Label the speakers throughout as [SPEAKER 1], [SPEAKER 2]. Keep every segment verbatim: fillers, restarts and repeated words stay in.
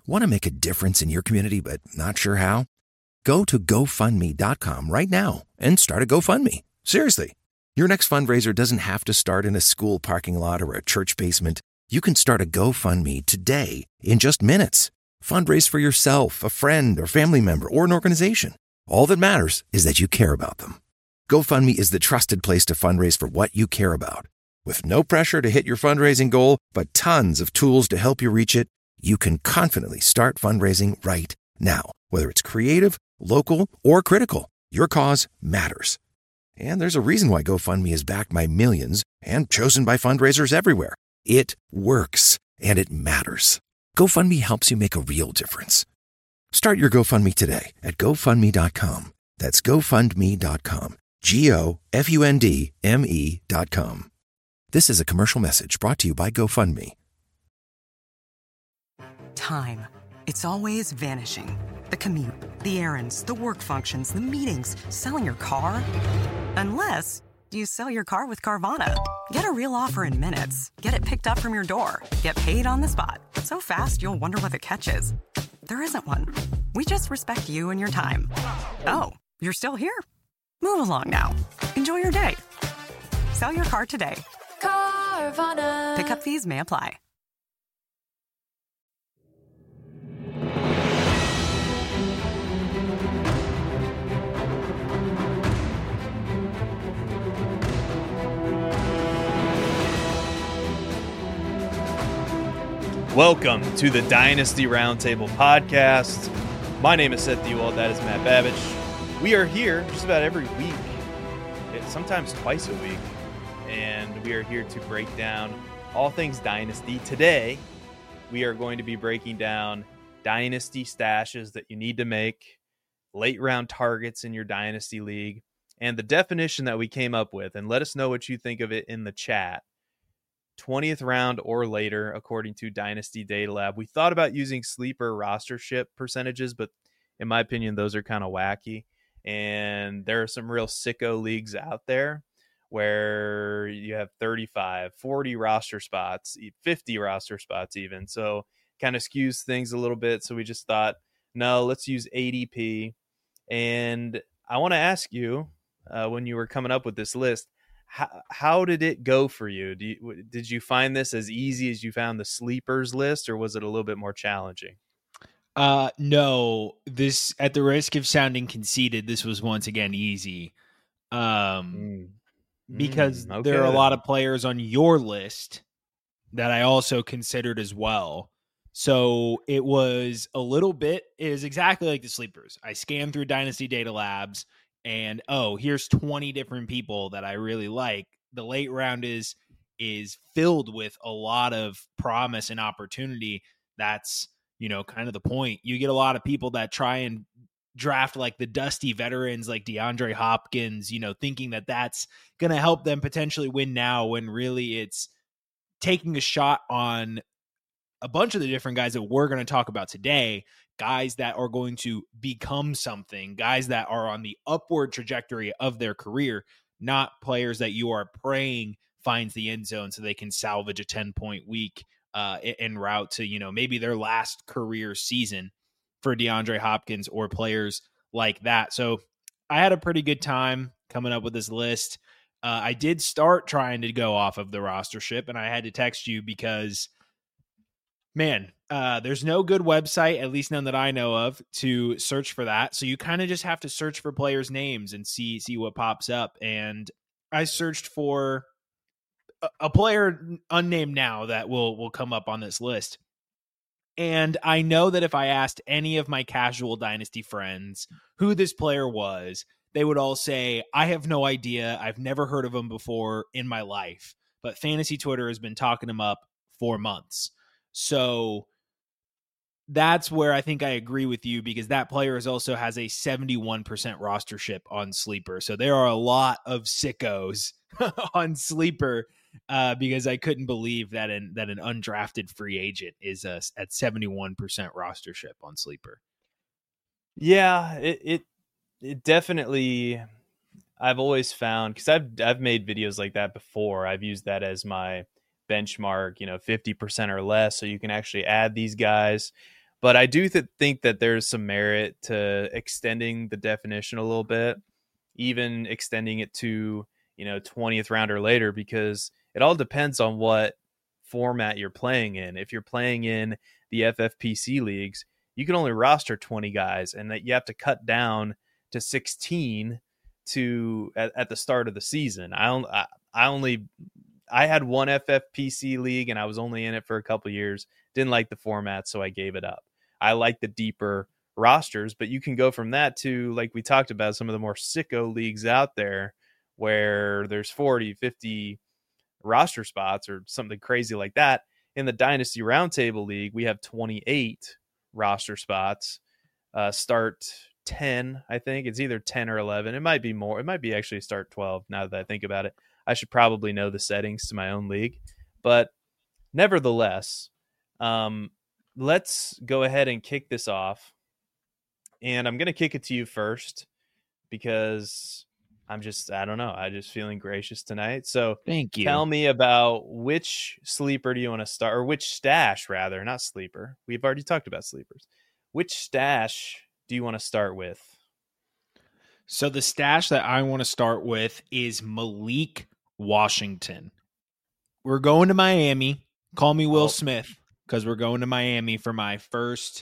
[SPEAKER 1] Want to make a difference in your community but not sure how? Go to go fund me dot com right now and start a GoFundMe. Seriously. Your next fundraiser doesn't have to start in a school parking lot or a church basement. You can start a GoFundMe today in just minutes. Fundraise for yourself, a friend, or family member, or an organization. All that matters is that you care about them. GoFundMe is the trusted place to fundraise for what you care about. With no pressure to hit your fundraising goal, but tons of tools to help you reach it, you can confidently start fundraising right now. Whether it's creative, local, or critical, your cause matters. And there's a reason why GoFundMe is backed by millions and chosen by fundraisers everywhere. It works, and it matters. GoFundMe helps you make a real difference. Start your GoFundMe today at go fund me dot com. That's go fund me dot com. G O F U N D M E dot com. This is a commercial message brought to you by GoFundMe.
[SPEAKER 2] Time. It's always vanishing. The commute, the errands, the work functions, the meetings, selling your car. Unless you sell your car with Carvana. Get a real offer in minutes. Get it picked up from your door. Get paid on the spot. So fast, you'll wonder what the catch is. There isn't one. We just respect you and your time. Oh, you're still here? Move along now. Enjoy your day. Sell your car today.
[SPEAKER 3] Carvana.
[SPEAKER 2] Pickup fees may apply.
[SPEAKER 4] Welcome to the Dynasty Roundtable podcast. My name is Seth Ewald. That is Matt Babbage. We are here just about every week, sometimes twice a week, and we are here to break down all things Dynasty. Today, we are going to be breaking down Dynasty stashes that you need to make, late round targets in your Dynasty League, and the definition that we came up with. And let us know what you think of it in the chat. twentieth round or later, according to Dynasty Data Lab. We thought about using sleeper rostership percentages, but in my opinion, those are kind of wacky. And there are some real sicko leagues out there where you have thirty-five, forty roster spots, fifty roster spots even. So kind of skews things a little bit. So we just thought, no, let's use A D P. And I want to ask you, uh, when you were coming up with this list, How, how did it go for you? Do you? Did you find this as easy as you found the sleepers list, or was it a little bit more challenging?
[SPEAKER 5] Uh, no, this, at the risk of sounding conceited, this was once again easy. Um, mm. Because mm, okay. There are a lot of players on your list that I also considered as well. So it was a little bit, it is exactly like the sleepers. I scanned through Dynasty Data Labs, and oh, here's twenty different people that I really like. The late round is is filled with a lot of promise and opportunity. That's, you know, kind of the point. You get a lot of people that try and draft like the dusty veterans like DeAndre Hopkins, you know, thinking that that's going to help them potentially win now, when really it's taking a shot on a bunch of the different guys that we're going to talk about today. Guys that are going to become something, guys that are on the upward trajectory of their career, not players that you are praying finds the end zone so they can salvage a ten point week uh, en route to, you know, maybe their last career season for DeAndre Hopkins or players like that. So I had a pretty good time coming up with this list. Uh, I did start trying to go off of the rostership, and I had to text you because, man, uh, there's no good website, at least none that I know of, to search for that. So you kind of just have to search for players' names and see see what pops up. And I searched for a, a player unnamed now that will will come up on this list. And I know that if I asked any of my casual Dynasty friends who this player was, they would all say, I have no idea. I've never heard of him before in my life. But Fantasy Twitter has been talking him up for months. So that's where I think I agree with you, because that player is also has a seventy-one percent rostership on Sleeper. So there are a lot of sickos on Sleeper uh, because I couldn't believe that an, that an undrafted free agent is uh, at seventy-one percent rostership on Sleeper.
[SPEAKER 4] Yeah, it, it, it definitely, I've always found, because I've, I've made videos like that before. I've used that as my benchmark, you know, fifty percent or less, so you can actually add these guys. But I do th- think that there's some merit to extending the definition a little bit, even extending it to, you know, twentieth round or later, because it all depends on what format you're playing in. If you're playing in the F F P C leagues, you can only roster twenty guys, and that you have to cut down to sixteen to at, at the start of the season. I, I, I only, I had one F F P C league and I was only in it for a couple years. Didn't like the format, so I gave it up. I like the deeper rosters, but you can go from that to, like we talked about, some of the more sicko leagues out there where there's forty, fifty roster spots or something crazy like that. In the Dynasty Roundtable League, we have twenty-eight roster spots. Uh, start ten, I think. It's either ten or eleven. It might be more. It might be actually start twelve now that I think about it. I should probably know the settings to my own league. But nevertheless, um, let's go ahead and kick this off. And I'm going to kick it to you first because I'm just, I don't know. I'm just feeling gracious tonight. So
[SPEAKER 5] thank you.
[SPEAKER 4] Tell me about which sleeper do you want to start, or which stash rather, not sleeper. We've already talked about sleepers. Which stash do you want to start with?
[SPEAKER 5] So the stash that I want to start with is Malik Washington. We're going to Miami. Call me Will oh. Smith, because we're going to Miami for my first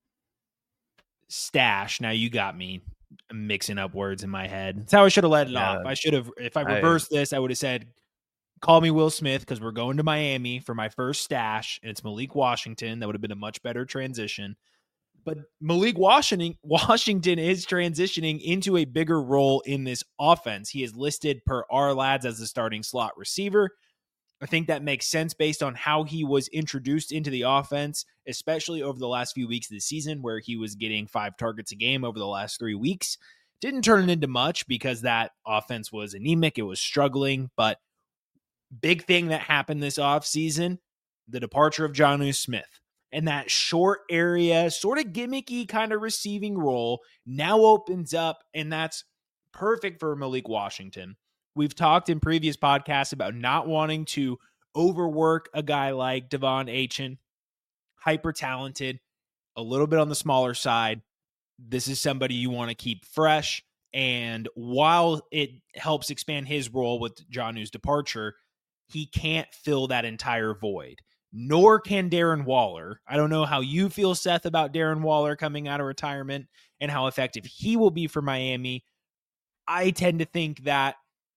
[SPEAKER 5] stash. Now you got me mixing up words in my head. That's how I should have let it yeah, off. I should have, if I reversed I, this, I would have said, call me Will Smith, because we're going to Miami for my first stash, and it's Malik Washington. That would have been a much better transition. But Malik Washington, Washington is transitioning into a bigger role in this offense. He is listed per our lads as the starting slot receiver. I think that makes sense based on how he was introduced into the offense, especially over the last few weeks of the season, where he was getting five targets a game over the last three weeks. Didn't turn it into much because that offense was anemic. It was struggling. But big thing that happened this offseason, the departure of Jonnu Smith. And that short area, sort of gimmicky kind of receiving role now opens up, and that's perfect for Malik Washington. We've talked in previous podcasts about not wanting to overwork a guy like Devon Achane, hyper talented, a little bit on the smaller side. This is somebody you want to keep fresh. And while it helps expand his role with Jonnu's departure, he can't fill that entire void. Nor can Darren Waller. I don't know how you feel, Seth, about Darren Waller coming out of retirement and how effective he will be for Miami. I tend to think that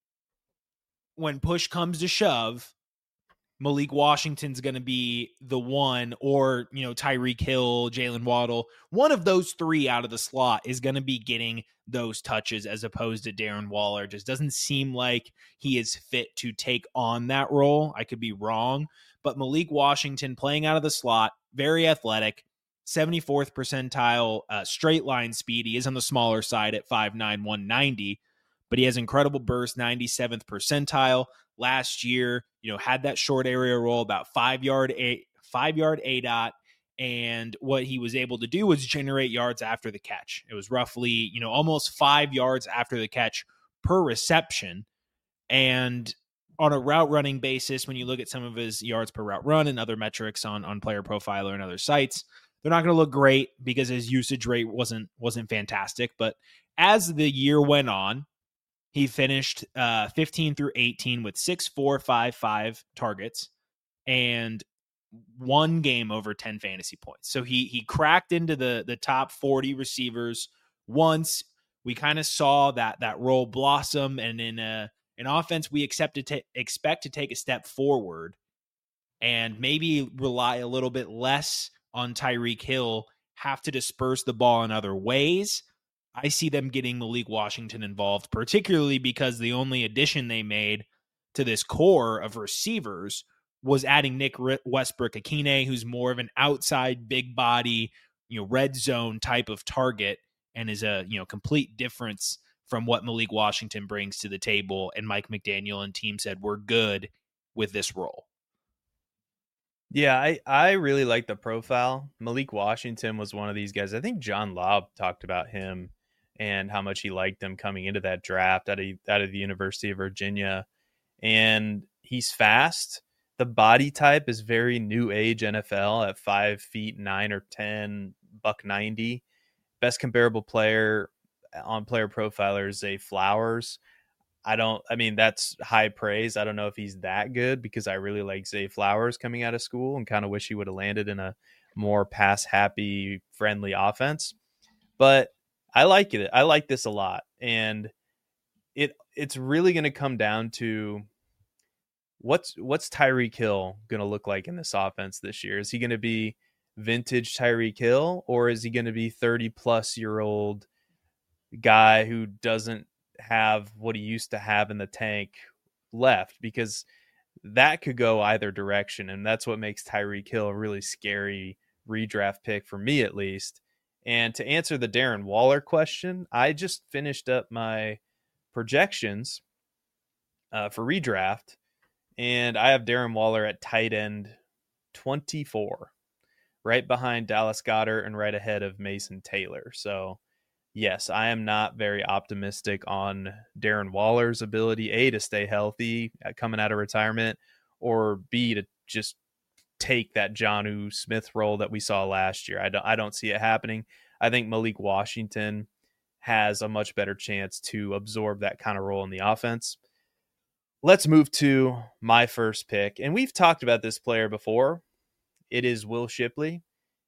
[SPEAKER 5] when push comes to shove, Malik Washington's going to be the one, or, you know, Tyreek Hill, Jalen Waddle. One of those three out of the slot is going to be getting those touches, as opposed to Darren Waller. Just doesn't seem like he is fit to take on that role. I could be wrong. But Malik Washington playing out of the slot, very athletic, seventy-fourth percentile uh, straight line speed. He is on the smaller side at five nine, one ninety, but he has incredible burst, ninety-seventh percentile. Last year, you know, had that short area roll, about five yard a five yard A dot, and what he was able to do was generate yards after the catch. It was roughly, you know, almost five yards after the catch per reception, and on a route running basis, when you look at some of his yards per route run and other metrics on, on Player Profiler and other sites, they're not going to look great because his usage rate wasn't wasn't fantastic. But as the year went on, he finished uh, fifteen through eighteen with six, four, five, five targets and one game over ten fantasy points. So he he cracked into the the top forty receivers once. We kind of saw that that role blossom, and in a an offense we accept to ta- expect to take a step forward and maybe rely a little bit less on Tyreek Hill, have to disperse the ball in other ways. I see them getting Malik Washington involved, particularly because the only addition they made to this core of receivers was adding Nick Westbrook-Akine, who's more of an outside, big body, you know, red zone type of target, and is a, you know, complete difference from what Malik Washington brings to the table. And Mike McDaniel and team said, we're good with this role.
[SPEAKER 4] Yeah, I, I really like the profile. Malik Washington was one of these guys. I think John Lobb talked about him and how much he liked him coming into that draft out of, out of the University of Virginia. And he's fast. the body type is very new age N F L at five feet nine or ten, buck ninety. Best comparable player on Player Profiler is Zay Flowers. I don't, I mean, that's high praise. I don't know if he's that good because I really like Zay Flowers coming out of school and kind of wish he would have landed in a more pass happy, friendly offense. But I like it. I like this a lot. And it it's really going to come down to what's what's Tyreek Hill going to look like in this offense this year? Is he going to be vintage Tyreek Hill, or is he going to be thirty plus year old guy who doesn't have what he used to have in the tank left? Because that could go either direction, and that's what makes Tyreek Hill a really scary redraft pick for me, at least. And to answer the Darren Waller question, I just finished up my projections uh, for redraft, and I have Darren Waller at tight end twenty-four, right behind Dallas Goedert and right ahead of Mason Taylor. So yes, I am not very optimistic on Darren Waller's ability, A, to stay healthy coming out of retirement, or B, to just take that Jonnu Smith role that we saw last year. I don't, I don't see it happening. I think Malik Washington has a much better chance to absorb that kind of role in the offense. Let's move to my first pick. And we've talked about this player before. It is Will Shipley.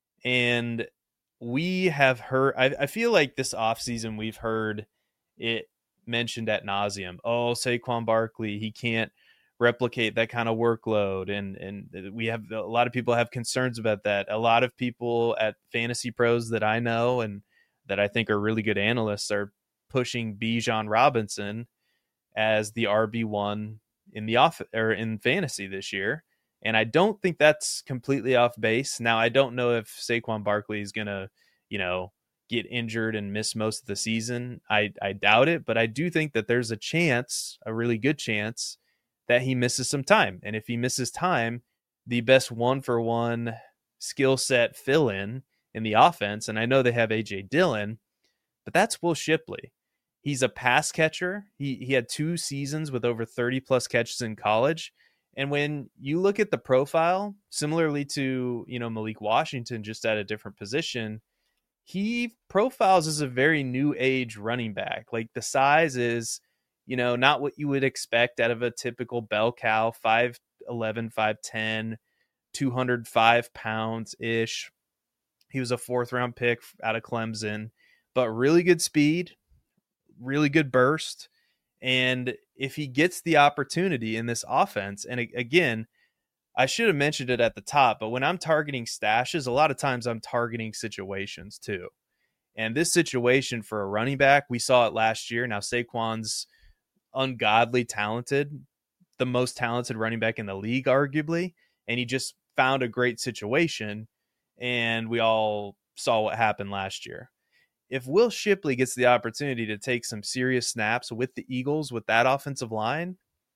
[SPEAKER 4] And we have heard, I, I feel like this offseason we've heard it mentioned ad nauseum. Oh, Saquon Barkley, he can't replicate that kind of workload. And, and we have a lot of people have concerns about that. A lot of people at Fantasy Pros that I know and that I think are really good analysts are pushing Bijan Robinson as the R B one in the off or in fantasy this year. And I don't think that's completely off base. Now, I don't know if Saquon Barkley is going to, you know, get injured and miss most of the season. I, I doubt it, but I do think that there's a chance, a really good chance, that he misses some time. And if he misses time, the best one for one skill set fill in in the offense, and I know they have A J Dillon, but that's Will Shipley. He's a pass catcher. He he had two seasons with over thirty plus catches in college. And when you look at the profile, similarly to, you know, Malik Washington, just at a different position, he profiles as a very new age running back. Like the size is, you know, not what you would expect out of a typical bell cow, five eleven, five ten, two hundred five pounds ish. He was a fourth round pick out of Clemson, but really good speed, really good burst. And if he gets the opportunity in this offense, and again, I should have mentioned it at the top, but when I'm targeting stashes, a lot of times I'm targeting situations too. And this situation for a running back, we saw it last year. Now Saquon's ungodly talented, the most talented running back in the league, arguably. And he just found a great situation. And we all saw what happened last year. If Will Shipley gets the opportunity to take some serious snaps with the Eagles, with that offensive line,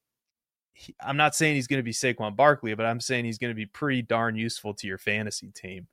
[SPEAKER 4] he, I'm not saying he's going to be Saquon Barkley, but I'm saying he's going to be pretty darn useful to your fantasy team.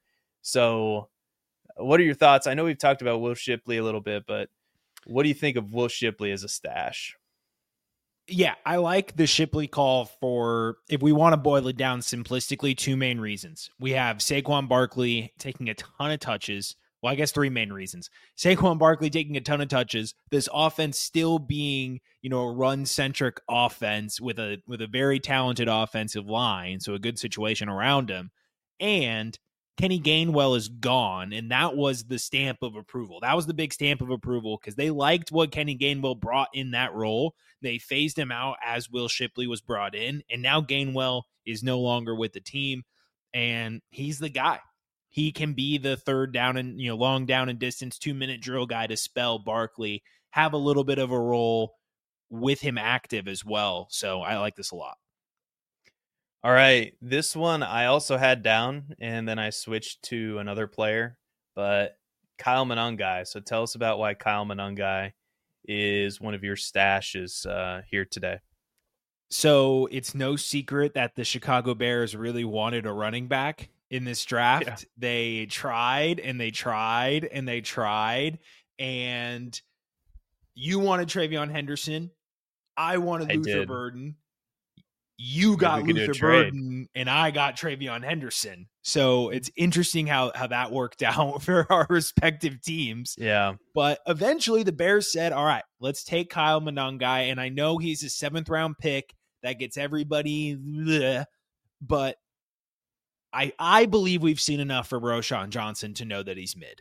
[SPEAKER 4] So what are your thoughts? I know we've talked about Will Shipley a little bit, but what do you think of Will Shipley as a stash?
[SPEAKER 5] Yeah, I like the Shipley call for, if we want to boil it down simplistically, two main reasons. We have Saquon Barkley taking a ton of touches. Well, I guess three main reasons. Saquon Barkley taking a ton of touches, this offense still being, you know, a run-centric offense with a with a very talented offensive line, so a good situation around him. And Kenny Gainwell is gone, and that was the stamp of approval. That was the big stamp of approval because they liked what Kenny Gainwell brought in that role. They phased him out as Will Shipley was brought in, and now Gainwell is no longer with the team, and he's the guy. He can be the third down and, you know, long down and distance, two minute drill guy to spell Barkley, have a little bit of a role with him active as well. So I like this a lot.
[SPEAKER 4] All right. This one I also had down and then I switched to another player, but Kyle Monangai. So tell us about why Kyle Monangai is one of your stashes uh, here today.
[SPEAKER 5] So it's no secret that the Chicago Bears really wanted a running back in this draft. Yeah. They tried and they tried and they tried. And you wanted Travion Henderson. I wanted I Luther did. Burden. you got Luther Burden and I got TreVeyon Henderson. So it's interesting how, how that worked out for our respective teams.
[SPEAKER 4] Yeah.
[SPEAKER 5] But eventually the Bears said, all right, let's take Kyle Monangai. And I know he's a seventh round pick that gets everybody, bleh, but I, I believe we've seen enough for Roschon Johnson to know that he's mid.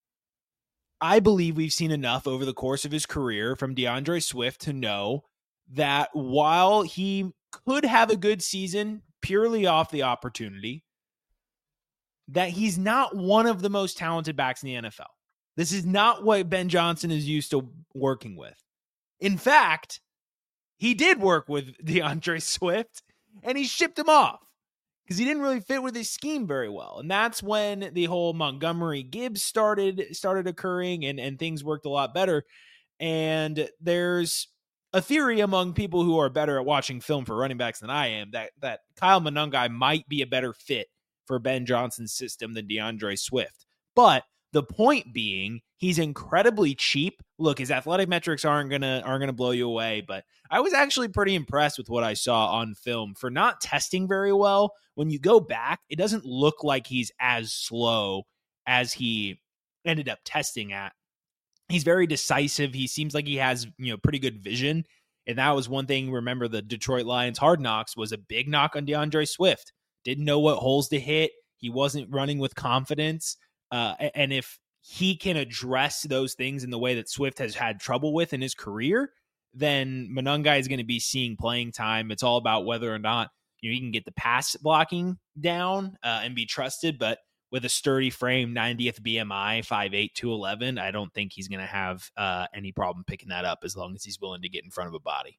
[SPEAKER 5] I believe we've seen enough over the course of his career from D'Andre Swift to know that while he could have a good season purely off the opportunity, that he's not one of the most talented backs in the N F L. This is not what Ben Johnson is used to working with. In fact, he did work with D'Andre Swift and he shipped him off because he didn't really fit with his scheme very well. And that's when the whole Montgomery Gibbs started started occurring and, and things worked a lot better. And there's a theory among people who are better at watching film for running backs than I am that, that Kyle Monangai might be a better fit for Ben Johnson's system than D'Andre Swift. But the point being, he's incredibly cheap. Look, his athletic metrics aren't gonna aren't gonna blow you away, but I was actually pretty impressed with what I saw on film for not testing very well. When you go back, it doesn't look like he's as slow as he ended up testing at. He's very decisive. He seems like he has, you know, pretty good vision. And that was one thing. Remember, the Detroit Lions Hard Knocks was a big knock on D'Andre Swift. Didn't know what holes to hit. He wasn't running with confidence. Uh, and if he can address those things in the way that Swift has had trouble with in his career, then Monangai is going to be seeing playing time. It's all about whether or not, you know, he can get the pass blocking down uh, and be trusted. But with a sturdy frame, ninetieth B M I, five eight, two eleven, I don't think he's going to have uh, any problem picking that up as long as he's willing to get in front of a body.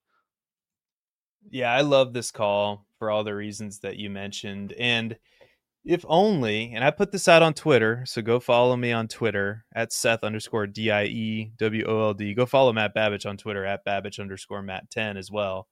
[SPEAKER 4] Yeah, I love this call for all the reasons that you mentioned. And if only, and I put this out on Twitter, so go follow me on Twitter at Seth underscore D I E W O L D. Go follow Matt Babbage on Twitter at Babbage underscore Matt ten as well.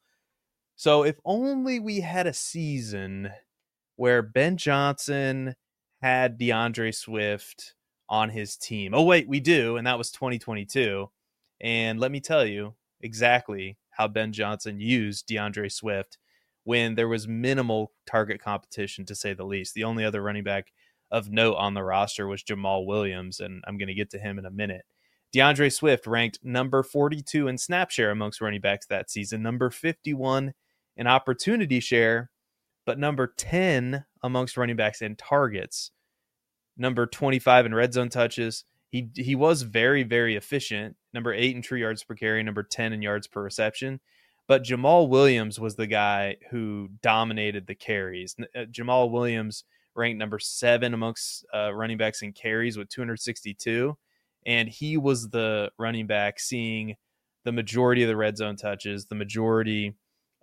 [SPEAKER 4] So if only we had a season where Ben Johnson had D'Andre Swift on his team. Oh, wait, we do, and that was twenty twenty-two. And let me tell you exactly how Ben Johnson used D'Andre Swift when there was minimal target competition, to say the least. The only other running back of note on the roster was Jamal Williams, and I'm going to get to him in a minute. D'Andre Swift ranked number forty-two in snap share amongst running backs that season, number fifty-one in opportunity share, but number ten amongst running backs in targets, number twenty-five in red zone touches. He he was very, very efficient, number eight in true yards per carry, number ten in yards per reception. But Jamal Williams was the guy who dominated the carries. Uh, Jamal Williams ranked number seven amongst uh, running backs in carries with two hundred sixty-two. And he was the running back seeing the majority of the red zone touches, the majority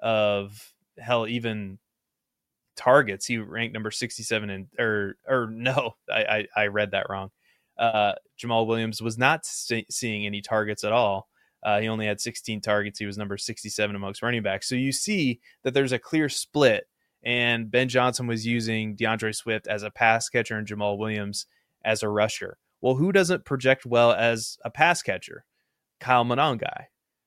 [SPEAKER 4] of, hell, even targets. He ranked number sixty-seven in, or, or no, I, I, I read that wrong. Uh, Jamal Williams was not see- seeing any targets at all. Uh, he only had sixteen targets. He was number sixty-seven amongst running backs. So you see that there's a clear split, and Ben Johnson was using D'Andre Swift as a pass catcher and Jamal Williams as a rusher. Well, who doesn't project well as a pass catcher? Kyle Monangai.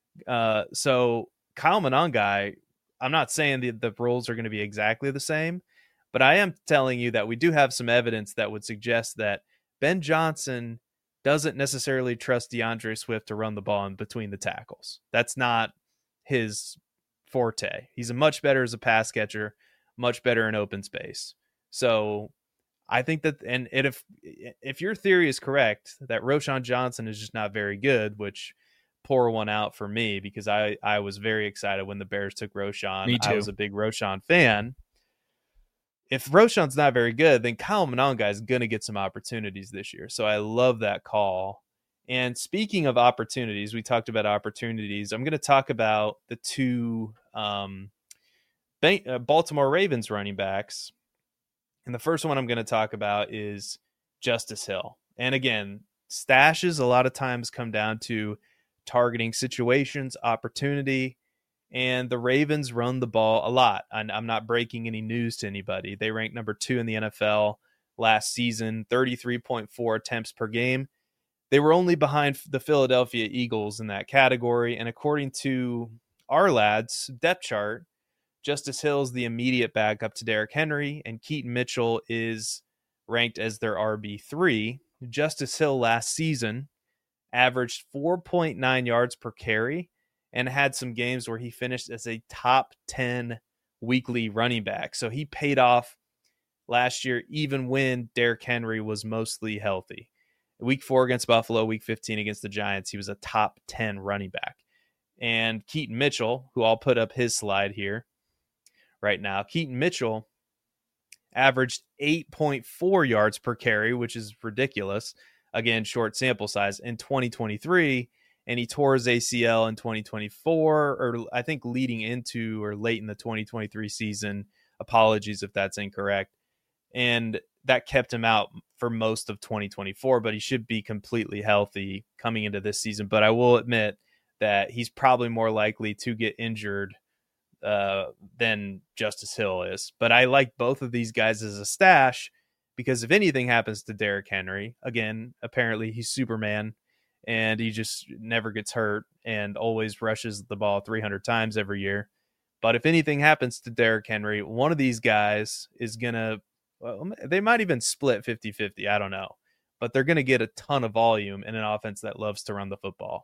[SPEAKER 4] Uh, so Kyle Monangai, I'm not saying the, the roles are going to be exactly the same, but I am telling you that we do have some evidence that would suggest that Ben Johnson doesn't necessarily trust D'Andre Swift to run the ball in between the tackles. That's not his forte. He's a much better as a pass catcher, much better in open space. So I think that, and if if your theory is correct, that Roschon Johnson is just not very good, which pour one out for me, because I, I was very excited when the Bears took Roschon.
[SPEAKER 5] Me too.
[SPEAKER 4] I was a big Roschon fan. If Roschon's not very good, then Kyle Monangai is going to get some opportunities this year. So I love that call. And speaking of opportunities, we talked about opportunities. I'm going to talk about the two um, Baltimore Ravens running backs. And the first one I'm going to talk about is Justice Hill. And again, stashes a lot of times come down to targeting situations, opportunity. And the Ravens run the ball a lot. I'm not breaking any news to anybody. They ranked number two in the N F L last season, thirty-three point four attempts per game. They were only behind the Philadelphia Eagles in that category. And according to our lads' depth chart, Justice Hill is the immediate backup to Derrick Henry, and Keaton Mitchell is ranked as their R B three. Justice Hill last season averaged four point nine yards per carry and had some games where he finished as a top ten weekly running back. So he paid off last year, even when Derrick Henry was mostly healthy. Week four against Buffalo, week fifteen against the Giants, he was a top ten running back. And Keaton Mitchell, who I'll put up his slide here right now, Keaton Mitchell averaged eight point four yards per carry, which is ridiculous. Again, short sample size in twenty twenty-three, and he tore his A C L in twenty twenty-four, or I think leading into or late in the twenty twenty-three season. Apologies if that's incorrect. And that kept him out for most of twenty twenty-four, but he should be completely healthy coming into this season. But I will admit that he's probably more likely to get injured uh, than Justice Hill is. But I like both of these guys as a stash because if anything happens to Derrick Henry, again, apparently he's Superman and he just never gets hurt and always rushes the ball three hundred times every year. But if anything happens to Derrick Henry, one of these guys is going to, well, they might even split fifty-fifty. I don't know. But they're going to get a ton of volume in an offense that loves to run the football.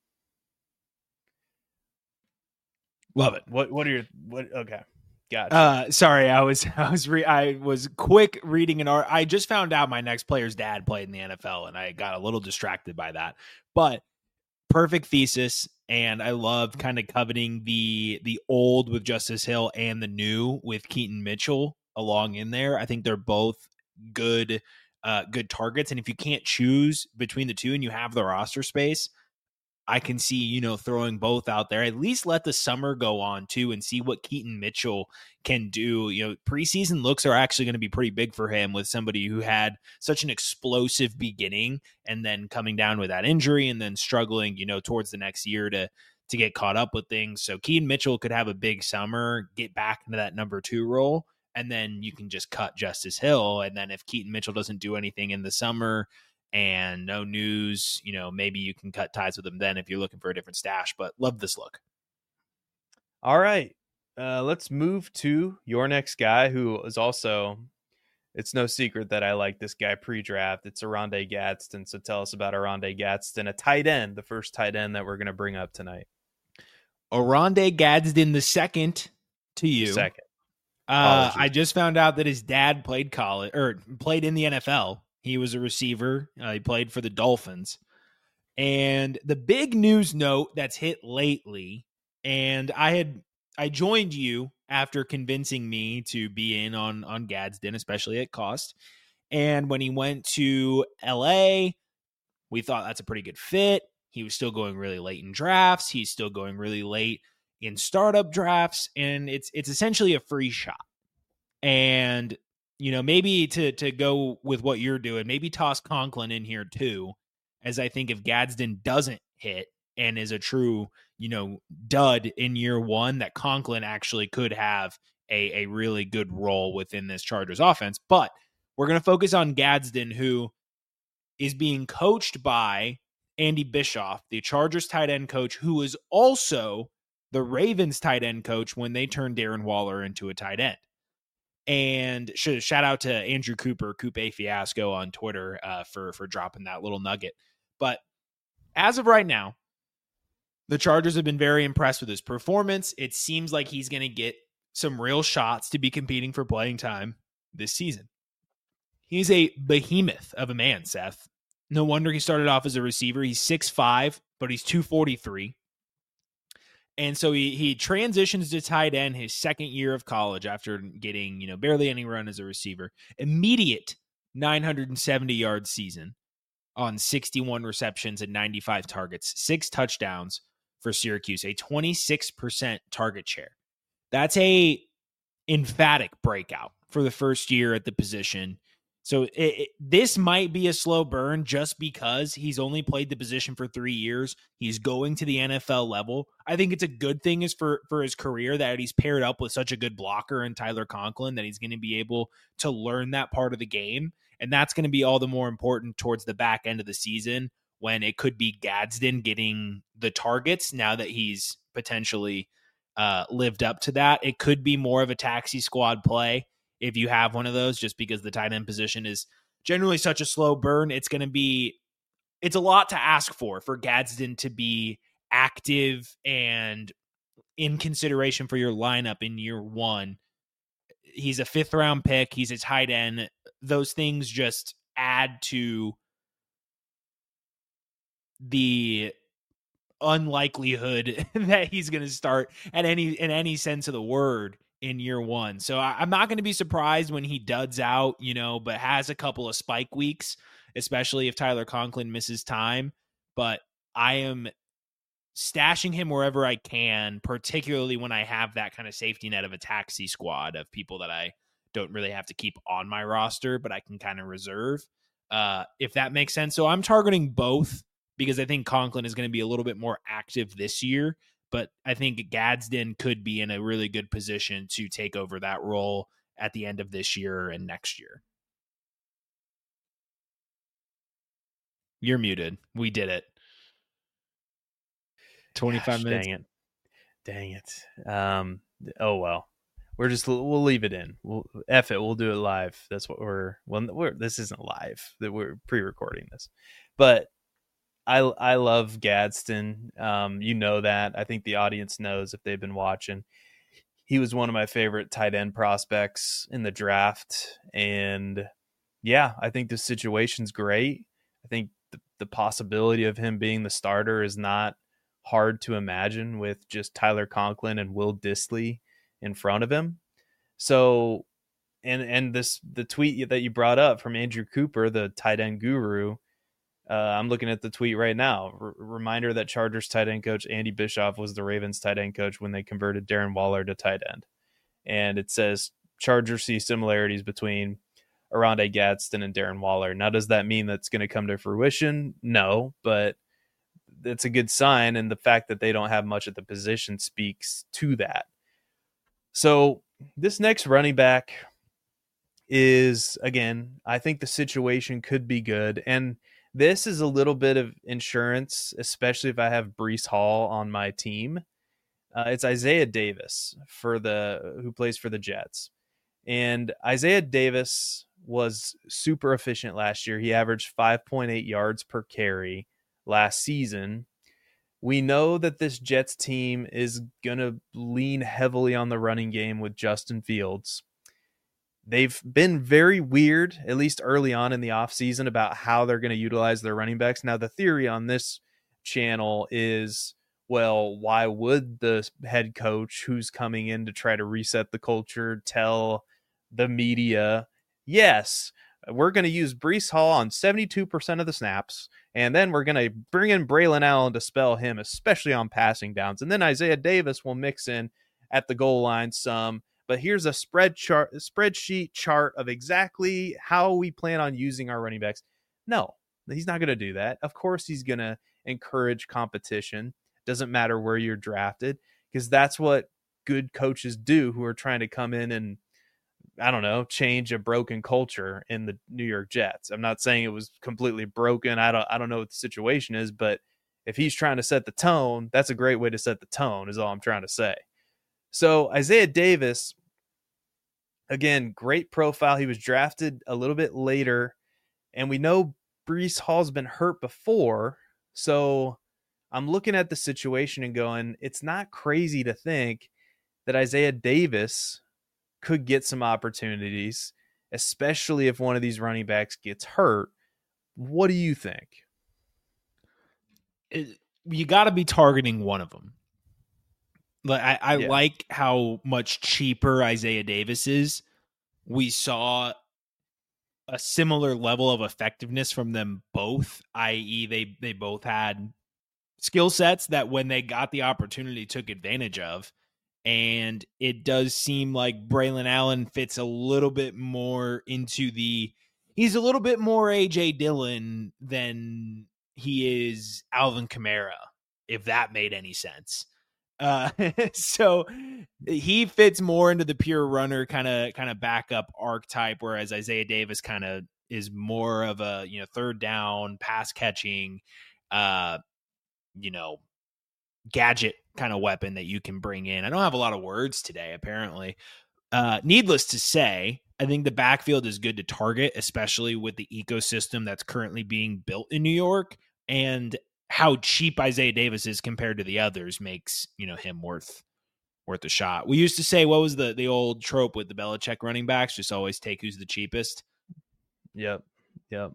[SPEAKER 5] Love it.
[SPEAKER 4] What What are your what? Okay, gotcha.
[SPEAKER 5] Uh, sorry, I was I was re- I was quick reading an art. I just found out my next player's dad played in the N F L, and I got a little distracted by that. But perfect thesis, and I love kind of coveting the the old with Justice Hill and the new with Keaton Mitchell along in there. I think they're both good uh, good targets, and if you can't choose between the two, and you have the roster space, I can see, you know, throwing both out there. At least let the summer go on too and see what Keaton Mitchell can do. You know, preseason looks are actually going to be pretty big for him with somebody who had such an explosive beginning and then coming down with that injury and then struggling, you know, towards the next year to to get caught up with things. So Keaton Mitchell could have a big summer, get back into that number two role, and then you can just cut Justice Hill. And then if Keaton Mitchell doesn't do anything in the summer and no news, you know, maybe you can cut ties with him then if you're looking for a different stash, but love this look.
[SPEAKER 4] All right. Uh, let's move to your next guy, who is also, it's no secret that I like this guy pre-draft. It's Oronde Gadsden. So tell us about Oronde Gadsden, a tight end, the first tight end that we're going to bring up tonight.
[SPEAKER 5] Oronde Gadsden, the second to you.
[SPEAKER 4] Second.
[SPEAKER 5] Uh, I just found out that his dad played college or played in the N F L. He was a receiver. Uh, he played for the Dolphins. And the big news note that's hit lately, and I had I joined you after convincing me to be in on, on Gadsden, especially at cost. And when he went to L A, we thought that's a pretty good fit. He was still going really late in drafts. He's still going really late in startup drafts. And it's it's essentially a free shot. And you know, maybe to to go with what you're doing, maybe toss Conklin in here too, as I think if Gadsden doesn't hit and is a true, you know, dud in year one, that Conklin actually could have a, a really good role within this Chargers offense. But we're going to focus on Gadsden, who is being coached by Andy Bischoff, the Chargers tight end coach, who is also the Ravens tight end coach when they turned Darren Waller into a tight end. And sh- shout out to Andrew Cooper, Coupe Fiasco on Twitter uh, for, for dropping that little nugget. But as of right now, the Chargers have been very impressed with his performance. It seems like he's going to get some real shots to be competing for playing time this season. He's a behemoth of a man, Seth. No wonder he started off as a receiver. He's six five, but he's two forty-three. And so he he transitions to tight end his second year of college after getting, you know, barely any run as a receiver. Immediate nine hundred seventy yard season on sixty-one receptions and ninety-five targets, six touchdowns for Syracuse, a twenty-six percent target share. That's a emphatic breakout for the first year at the position. So it, it, this might be a slow burn just because he's only played the position for three years. He's going to the N F L level. I think it's a good thing is for, for his career that he's paired up with such a good blocker in Tyler Conklin that he's going to be able to learn that part of the game. And that's going to be all the more important towards the back end of the season when it could be Gadsden getting the targets now that he's potentially uh, lived up to that. It could be more of a taxi squad play if you have one of those, just because the tight end position is generally such a slow burn. It's going to be, it's a lot to ask for, for Gadsden to be active and in consideration for your lineup in year one. He's a fifth round pick. He's a tight end. Those things just add to the unlikelihood that he's going to start at any, in any sense of the word in year one. So I, I'm not going to be surprised when he duds out, you know, but has a couple of spike weeks, especially if Tyler Conklin misses time. But I am stashing him wherever I can, particularly when I have that kind of safety net of a taxi squad of people that I don't really have to keep on my roster, but I can kind of reserve, uh, if that makes sense. So I'm targeting both because I think Conklin is going to be a little bit more active this year, but I think Gadsden could be in a really good position to take over that role at the end of this year and next year. You're muted. We did it. twenty-five
[SPEAKER 4] Gosh,
[SPEAKER 5] minutes.
[SPEAKER 4] Dang it. Dang it. Um, oh, well. We're just, we'll leave it in. We'll F it. We'll do it live. That's what we're, well, we're, this isn't live, that we're pre-recording this, but I, I love Gadsden. Um, you know that. I think the audience knows if they've been watching. He was one of my favorite tight end prospects in the draft. And yeah, I think the situation's great. I think the, the possibility of him being the starter is not hard to imagine with just Tyler Conklin and Will Dissly in front of him. So, and, and this, the tweet that you brought up from Andrew Cooper, the tight end guru, uh, I'm looking at the tweet right now. R- reminder that Chargers tight end coach Andy Bischoff was the Ravens tight end coach when they converted Darren Waller to tight end. And it says Chargers see similarities between Oronde Gadsden and Darren Waller. Now, does that mean that's going to come to fruition? No, but it's a good sign. And the fact that they don't have much at the position speaks to that. So this next running back is, again, I think the situation could be good. And this is a little bit of insurance, especially if I have Breece Hall on my team. Uh, it's Isaiah Davis for the who plays for the Jets. And Isaiah Davis was super efficient last year. He averaged five point eight yards per carry last season. We know that this Jets team is going to lean heavily on the running game with Justin Fields. They've been very weird, at least early on in the offseason, about how they're going to utilize their running backs. Now, the theory on this channel is, well, why would the head coach who's coming in to try to reset the culture tell the media, yes, we're going to use Breece Hall on seventy-two percent of the snaps, and then we're going to bring in Braylon Allen to spell him, especially on passing downs. And then Isaiah Davis will mix in at the goal line some. But here's a spread chart, a spreadsheet chart of exactly how we plan on using our running backs. No, he's not going to do that. Of course, he's going to encourage competition. Doesn't matter where you're drafted, because that's what good coaches do who are trying to come in and, I don't know, change a broken culture in the New York Jets. I'm not saying it was completely broken. I don't I don't know what the situation is, but if he's trying to set the tone, that's a great way to set the tone, is all I'm trying to say. So Isaiah Davis, again, great profile. He was drafted a little bit later, and we know Breece Hall's been hurt before. So I'm looking at the situation and going, it's not crazy to think that Isaiah Davis could get some opportunities, especially if one of these running backs gets hurt. What do you think?
[SPEAKER 5] It, you got to be targeting one of them. But I, I
[SPEAKER 4] yeah.
[SPEAKER 5] like how much cheaper Isaiah Davis is. We saw a similar level of effectiveness from them both, that is they, they both had skill sets that when they got the opportunity took advantage of. And it does seem like Braylon Allen fits a little bit more into the, he's a little bit more A J Dillon than he is Alvin Kamara, if that made any sense. Uh, so he fits more into the pure runner kind of, kind of backup archetype, whereas Isaiah Davis kind of is more of a, you know, third down pass catching, uh, you know, gadget kind of weapon that you can bring in. I don't have a lot of words today, apparently. Uh, needless to say, I think the backfield is good to target, especially with the ecosystem that's currently being built in New York, and how cheap Isaiah Davis is compared to the others makes, you know, him worth worth a shot. We used to say, what was the the old trope with the Belichick running backs? Just always take who's the cheapest.
[SPEAKER 4] Yep. Yep.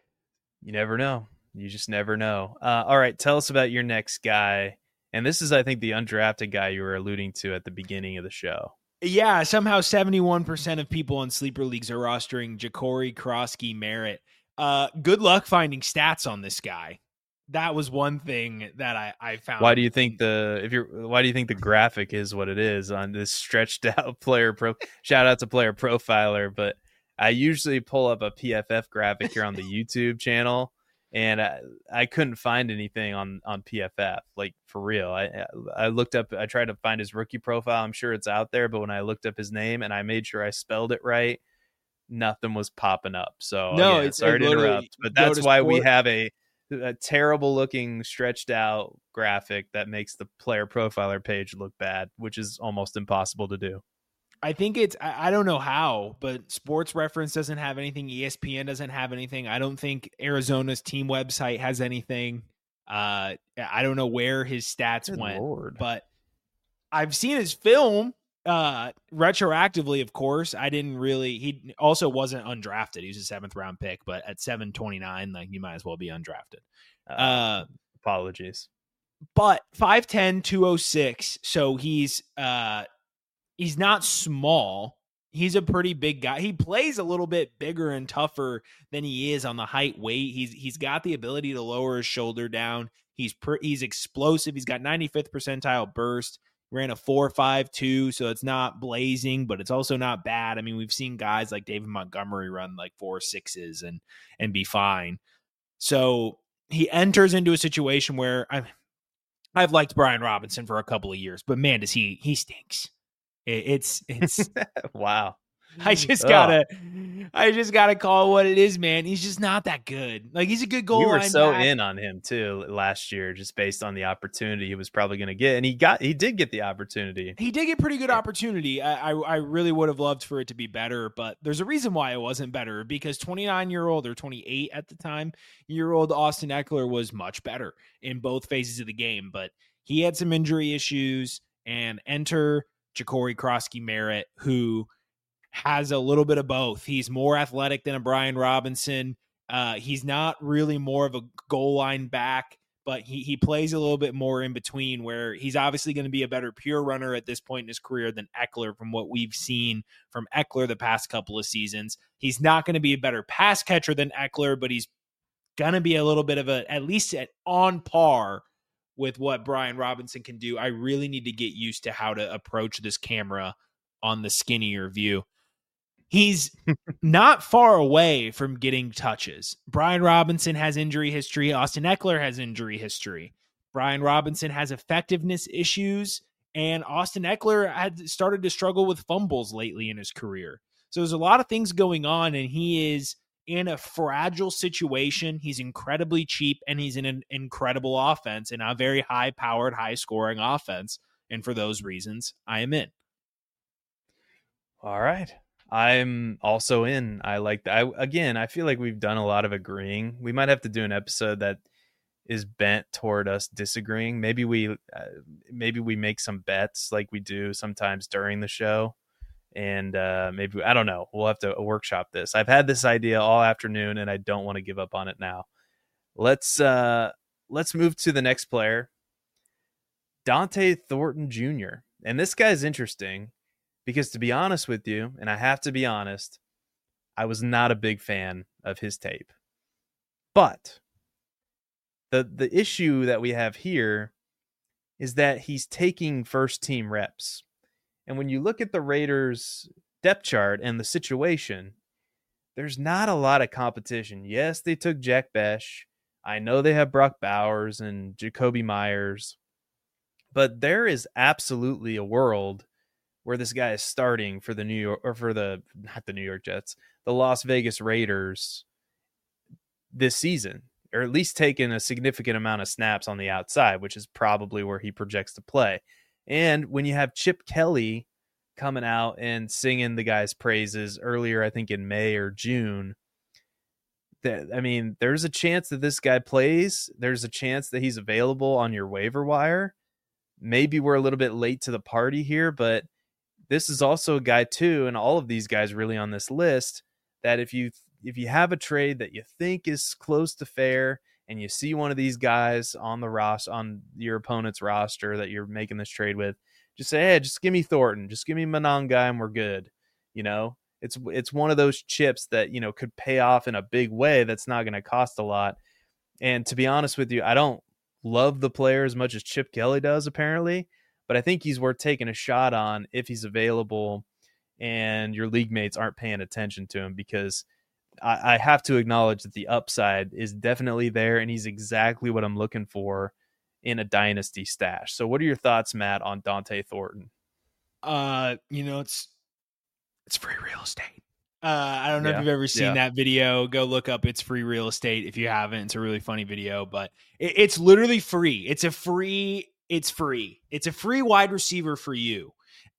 [SPEAKER 4] You never know. You just never know. Uh, all right. Tell us about your next guy. And this is, I think, the undrafted guy you were alluding to at the beginning of the show.
[SPEAKER 5] Yeah, somehow seventy-one percent of people in sleeper leagues are rostering Jacory Krosky Merritt. Uh, good luck finding stats on this guy. That was one thing that I, I found.
[SPEAKER 4] Why do you think the if you're why do you think the graphic is what it is on this stretched out player pro? Shout out to Player Profiler, but I usually pull up a P F F graphic here on the YouTube channel, and I, I couldn't find anything on, on P F F, like for real. I I looked up, I tried to find his rookie profile. I'm sure it's out there, but when I looked up his name and I made sure I spelled it right, nothing was popping up. So
[SPEAKER 5] no,
[SPEAKER 4] yeah,
[SPEAKER 5] it's
[SPEAKER 4] sorry to interrupt, but that's why sport. we have a a terrible looking stretched out graphic that makes the Player Profiler page look bad, which is almost impossible to do.
[SPEAKER 5] I think it's, I don't know how, but Sports Reference doesn't have anything. E S P N doesn't have anything. I don't think Arizona's team website has anything. Uh, I don't know where his stats
[SPEAKER 4] Good
[SPEAKER 5] went,
[SPEAKER 4] Lord.
[SPEAKER 5] But I've seen his film uh, retroactively, of course. I didn't really, he also wasn't undrafted. He was a seventh round pick, but at seven twenty-nine, like you might as well be undrafted.
[SPEAKER 4] Uh,
[SPEAKER 5] uh,
[SPEAKER 4] apologies.
[SPEAKER 5] But five ten, two oh six. So he's, uh, He's not small. He's a pretty big guy. He plays a little bit bigger and tougher than he is on the height weight. He's he's got the ability to lower his shoulder down. He's per, he's explosive. He's got ninety-fifth percentile burst. Ran a four five two, so it's not blazing, but it's also not bad. I mean, we've seen guys like David Montgomery run like four sixes and and be fine. So he enters into a situation where I've I've liked Brian Robinson for a couple of years, but man, does he he stinks. It's it's
[SPEAKER 4] wow.
[SPEAKER 5] I just gotta oh. I just gotta call it what it is, man. He's just not that good. Like, he's a good goal
[SPEAKER 4] line. We were
[SPEAKER 5] line
[SPEAKER 4] so
[SPEAKER 5] back.
[SPEAKER 4] in on him too last year, just based on the opportunity he was probably going to get, and he got he did get the opportunity.
[SPEAKER 5] He did get pretty good opportunity. I, I I really would have loved for it to be better, but there's a reason why it wasn't better, because twenty-nine year old or twenty-eight at the time year old Austin Ekeler was much better in both phases of the game, but he had some injury issues. And enter Jacory Krosky Merritt, who has a little bit of both. He's more athletic than a Brian Robinson. Uh, he's not really more of a goal line back, but he he plays a little bit more in between, where he's obviously going to be a better pure runner at this point in his career than Ekeler from what we've seen from Ekeler the past couple of seasons. He's not going to be a better pass catcher than Ekeler, but he's going to be a little bit of a, at least at on par with what Brian Robinson can do. I really need to get used to how to approach this camera on the skinnier view. He's not far away from getting touches. Brian Robinson has injury history. Austin Ekeler has injury history. Brian Robinson has effectiveness issues, and Austin Ekeler had started to struggle with fumbles lately in his career. So there's a lot of things going on, and he is in a fragile situation. He's incredibly cheap, and he's in an incredible offense and a very high-powered, high-scoring offense. And for those reasons, I am in.
[SPEAKER 4] All right. I'm also in. I like that. I, again, I feel like we've done a lot of agreeing. We might have to do an episode that is bent toward us disagreeing. Maybe we, uh, maybe we make some bets like we do sometimes during the show. And uh, maybe, I don't know, we'll have to workshop this. I've had this idea all afternoon, and I don't want to give up on it now. Let's uh, let's move to the next player, Dante Thornton Junior And this guy's interesting because, to be honest with you, and I have to be honest, I was not a big fan of his tape. But the the issue that we have here is that he's taking first team reps. And when you look at the Raiders depth chart and the situation, there's not a lot of competition. Yes, they took Jack Besh. I know they have Brock Bowers and Jacoby Myers, but there is absolutely a world where this guy is starting for the New York or for the, not the New York Jets, the Las Vegas Raiders this season. or at least taken a significant amount of snaps on the outside, which is probably where he projects to play. And when you have Chip Kelly coming out and singing the guy's praises earlier, I think in May or June, that, I mean, there's a chance that this guy plays. There's a chance that he's available on your waiver wire. Maybe we're a little bit late to the party here, but this is also a guy too, and all of these guys really on this list, that if you if you have a trade that you think is close to fair and you see one of these guys on the roster, on your opponent's roster that you're making this trade with, just say, hey, just give me Thornton, just give me Monangai and we're good. You know, it's, it's one of those chips that, you know, could pay off in a big way. That's not going to cost a lot. And to be honest with you, I don't love the player as much as Chip Kelly does apparently, but I think he's worth taking a shot on if he's available and your league mates aren't paying attention to him, because I, I have to acknowledge that the upside is definitely there, and he's exactly what I'm looking for in a dynasty stash. So what are your thoughts, Matt, on Dante Thornton?
[SPEAKER 5] Uh, you know, it's it's free real estate. Uh, I don't know
[SPEAKER 4] yeah.
[SPEAKER 5] if you've ever seen
[SPEAKER 4] yeah.
[SPEAKER 5] that video. Go look up It's Free Real Estate if you haven't. It's a really funny video, but it, it's literally free. It's a free, it's free. It's a free wide receiver for you.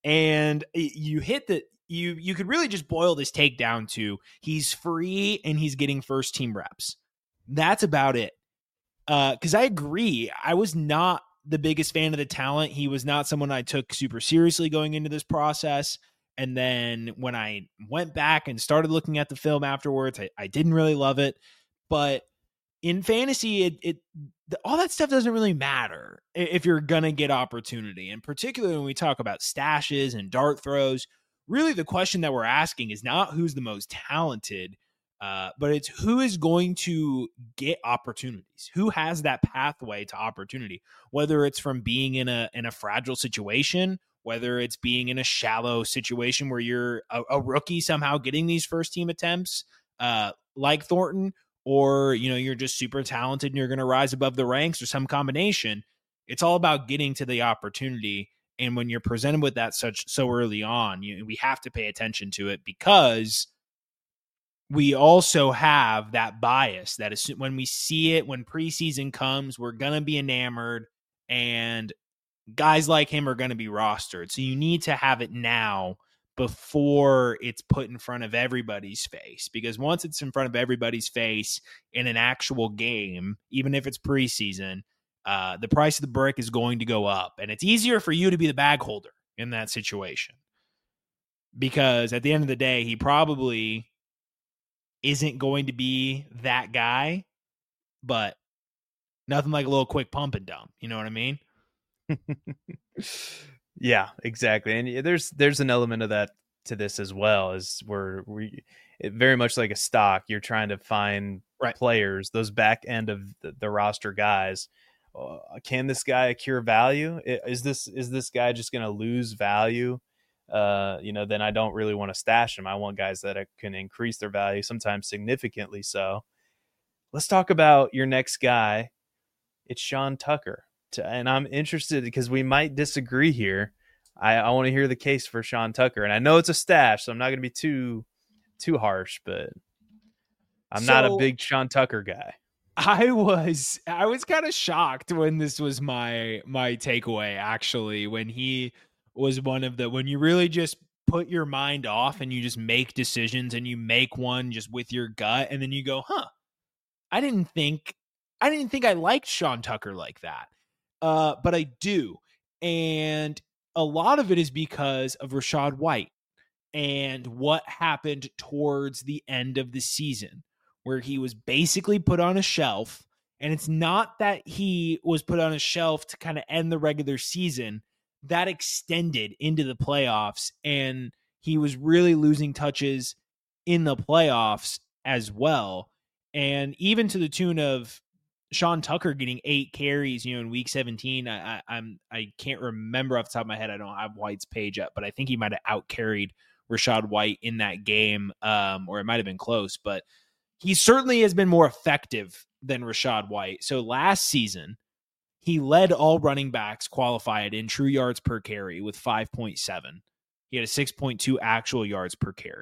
[SPEAKER 5] And you hit the, you, you could really just boil this take down to he's free and he's getting first team reps. That's about it. Uh, cause I agree. I was not the biggest fan of the talent. He was not someone I took super seriously going into this process. And then when I went back and started looking at the film afterwards, I, I didn't really love it. But in fantasy, it, it all that stuff doesn't really matter if you're going to get opportunity. And particularly when we talk about stashes and dart throws, really the question that we're asking is not who's the most talented, uh, but it's who is going to get opportunities, who has that pathway to opportunity, whether it's from being in a in a fragile situation, whether it's being in a shallow situation where you're a, a rookie somehow getting these first team attempts uh, like Thornton, or, you know, you're just super talented and you're going to rise above the ranks, or some combination. It's all about getting to the opportunity. And when you're presented with that such so early on, you, we have to pay attention to it, because we also have that bias that is when we see it, when preseason comes, we're going to be enamored, and guys like him are going to be rostered. So you need to have it now before it's put in front of everybody's face, because once it's in front of everybody's face in an actual game, even if it's preseason, uh, the price of the brick is going to go up, and it's easier for you to be the bag holder in that situation, because at the end of the day, he probably isn't going to be that guy, but nothing like a little quick pump and dump. You know what I mean?
[SPEAKER 4] Yeah, exactly. And there's there's an element of that to this as well, as where we it, very much like a stock, you're trying to find
[SPEAKER 5] right.
[SPEAKER 4] players, those back end of the, the roster guys. Uh, can this guy accrue value? Is this is this guy just going to lose value? Uh, you know, then I don't really want to stash him. I want guys that can increase their value, sometimes significantly so. Let's talk about your next guy. It's Sean Tucker. And I'm interested because we might disagree here. I, I want to hear the case for Sean Tucker. And I know it's a stash, so I'm not going to be too too harsh, but I'm so, not a big Sean Tucker guy.
[SPEAKER 5] I was I was kind of shocked when this was my my takeaway, actually, when he was one of the, when you really just put your mind off and you just make decisions and you make one just with your gut, and then you go, huh, I didn't think I didn't think I liked Sean Tucker like that. Uh, but I do. And a lot of it is because of Rachaad White and what happened towards the end of the season, where he was basically put on a shelf. And it's not that he was put on a shelf to kind of end the regular season. That extended into the playoffs, and he was really losing touches in the playoffs as well. And even to the tune of Sean Tucker getting eight carries, you know, in week seventeen. I, I I'm I can't remember off the top of my head. I don't have White's page up, but I think he might have out carried Rachaad White in that game, um, or it might have been close. But he certainly has been more effective than Rachaad White. So last season, he led all running backs qualified in true yards per carry with five point seven. He had a six point two actual yards per carry.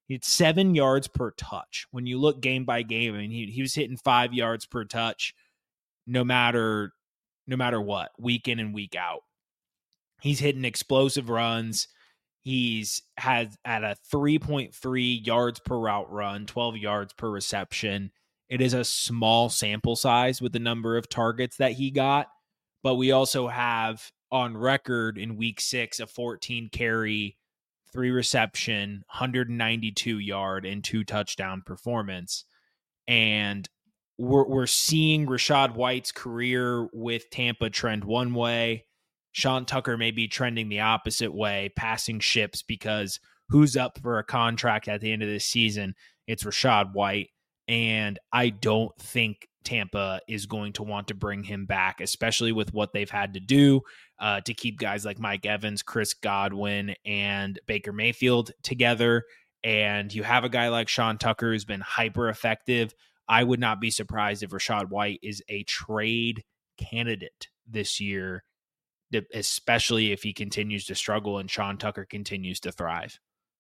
[SPEAKER 5] He had seven yards per touch. When you look game by game, I mean, he, he was hitting five yards per touch no matter no matter what, week in and week out. He's hitting explosive runs. He's had at a three point three yards per route run, twelve yards per reception. It is a small sample size with the number of targets that he got, but we also have on record in week six a fourteen carry, three reception, one hundred ninety-two yard and two touchdown performance. And we're we're seeing Rachaad White's career with Tampa trend one way. Sean Tucker may be trending the opposite way, passing ships, because who's up for a contract at the end of this season? It's Rachaad White. And I don't think Tampa is going to want to bring him back, especially with what they've had to do uh, to keep guys like Mike Evans, Chris Godwin, and Baker Mayfield together. And you have a guy like Sean Tucker who's been hyper effective. I would not be surprised if Rachaad White is a trade candidate this year, especially if he continues to struggle and Sean Tucker continues to thrive.